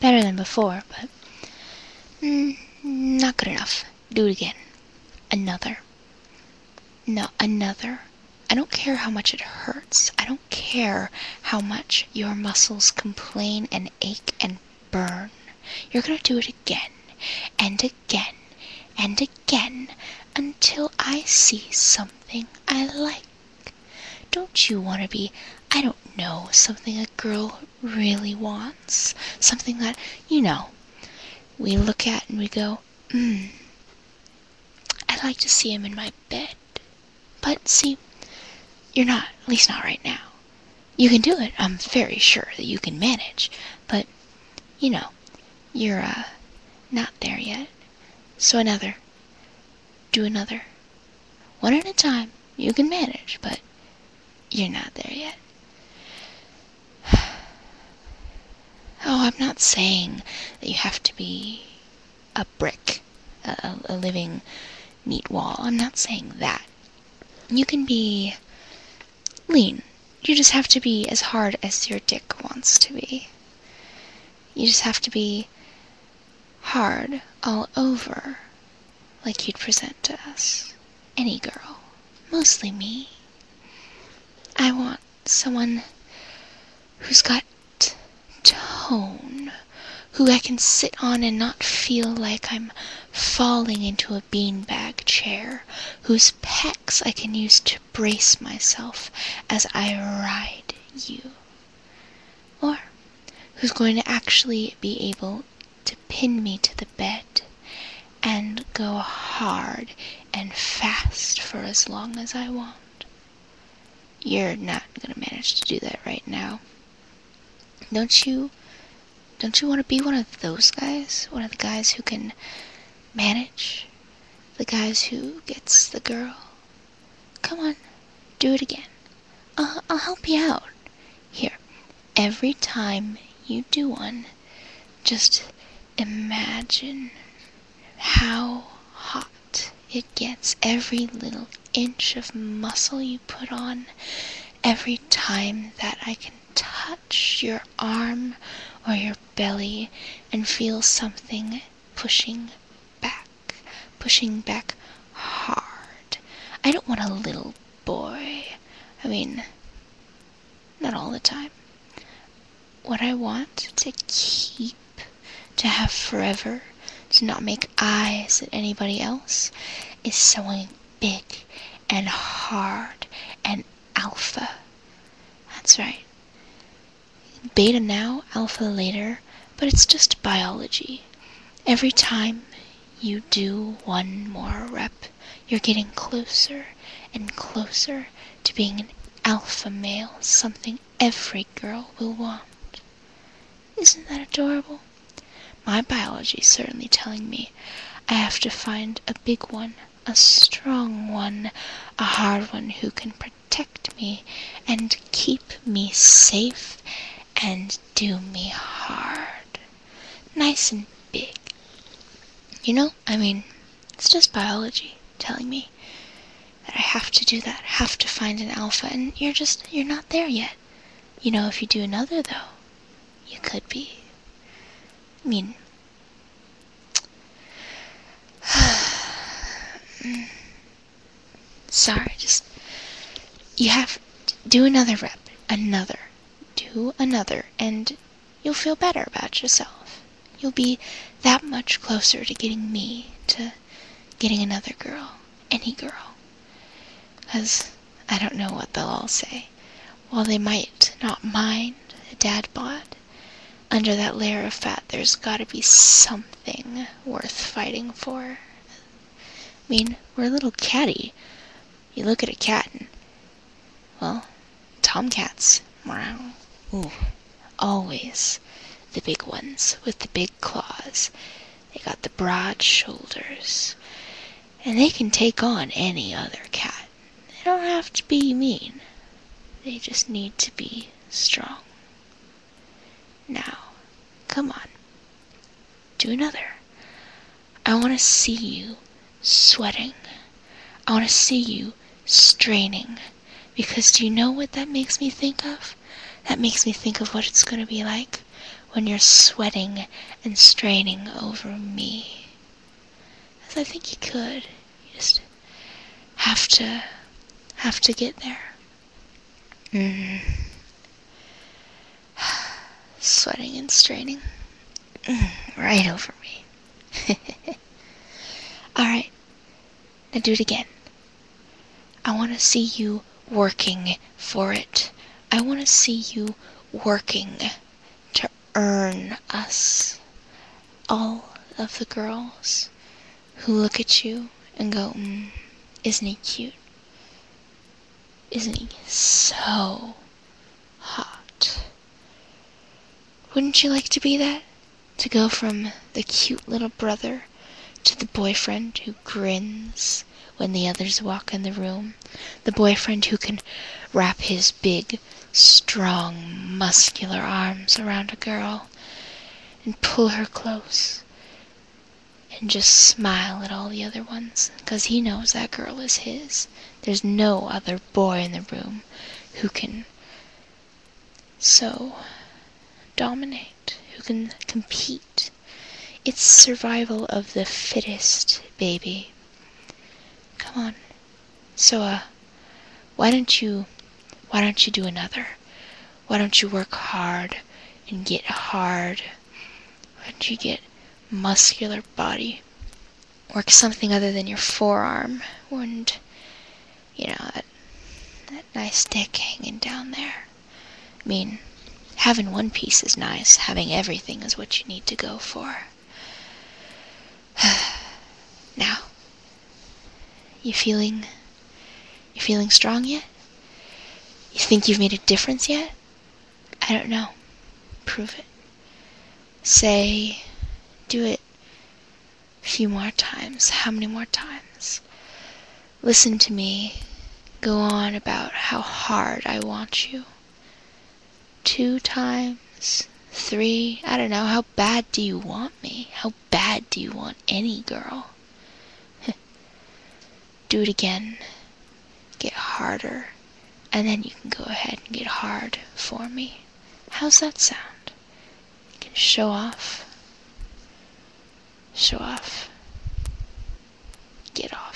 Better than before, but not good enough. Do it again. Another. No, another. I don't care how much it hurts. I don't care how much your muscles complain and ache and burn. You're gonna do it again, and again, and again, until I see something I like. Don't you want to be, I don't know, something a girl really wants? Something that, we look at and we go, I'd like to see him in my bed. But see, you're not, at least not right now. You can do it. I'm very sure that you can manage. But, you're, not there yet. So another. Do another. One at a time. You can manage, but you're not there yet. Oh, I'm not saying that you have to be a brick, a living, neat wall. I'm not saying that. You can be lean. You just have to be as hard as your dick wants to be. You just have to be hard all over, like you'd present to us. Any girl. Mostly me. I want someone who's got tone, who I can sit on and not feel like I'm falling into a beanbag chair, whose pecs I can use to brace myself as I ride you. Or who's going to actually be able to pin me to the bed and go hard and fast for as long as I want. You're not gonna manage to do that right now. Don't you want to be one of those guys? One of the guys who can manage? The guys who gets the girl? Come on, do it again. I'll help you out. Here, every time you do one, just imagine how hot it gets. Every little inch of muscle you put on, every time that I can touch your arm or your belly and feel something pushing back hard. I don't want a little boy. I mean, not all the time. What I want to keep, to have forever, to not make eyes at anybody else, is someone big and hard and alpha. That's right. Beta now, alpha later, but it's just biology. Every time you do one more rep, you're getting closer and closer to being an alpha male, something every girl will want. Isn't that adorable? My biology's certainly telling me I have to find a big one, a strong one, a hard one who can protect me and keep me safe and do me hard. Nice and big. It's just biology telling me that I have to do that, have to find an alpha, and you're not there yet. If you do another, though, you could be. Sorry, you have to do another rep, do another, and you'll feel better about yourself. You'll be that much closer to getting me, to getting another girl, any girl. 'Cause I don't know what they'll all say. While they might not mind a dad bod, under that layer of fat there's gotta be something worth fighting for. We're a little catty. You look at a cat and, well, tomcats, meow. Ooh, always the big ones with the big claws. They got the broad shoulders, and they can take on any other cat. They don't have to be mean. They just need to be strong. Now, come on. Do another. I want to see you sweating. I want to see you straining. Because do you know what that makes me think of? That makes me think of what it's going to be like when you're sweating and straining over me. As I think you could. You just have to get there. Sweating and straining. Right over me. Alright, now do it again. I want to see you working for it. I want to see you working to earn us. All of the girls who look at you and go, isn't he cute? Isn't he so hot? Wouldn't you like to be that? To go from the cute little brother to the boyfriend who grins when the others walk in the room. The boyfriend who can wrap his big, strong, muscular arms around a girl and pull her close and just smile at all the other ones, 'cause he knows that girl is his. There's no other boy in the room who can so dominate, who can compete. It's survival of the fittest, baby. Come on. So, why don't you do another? Why don't you work hard and get hard? Why don't you get muscular body? Work something other than your forearm and, that nice dick hanging down there. I mean, having one piece is nice. Having everything is what you need to go for. Now, you feeling strong yet? You think you've made a difference yet? I don't know. Prove it. Do it a few more times. How many more times? Listen to me go on about how hard I want you. 2 times, 3, I don't know. How bad do you want me? How bad do you want any girl? Do it again. Get harder. And then you can go ahead and get hard for me. How's that sound? You can show off. Show off. Get off.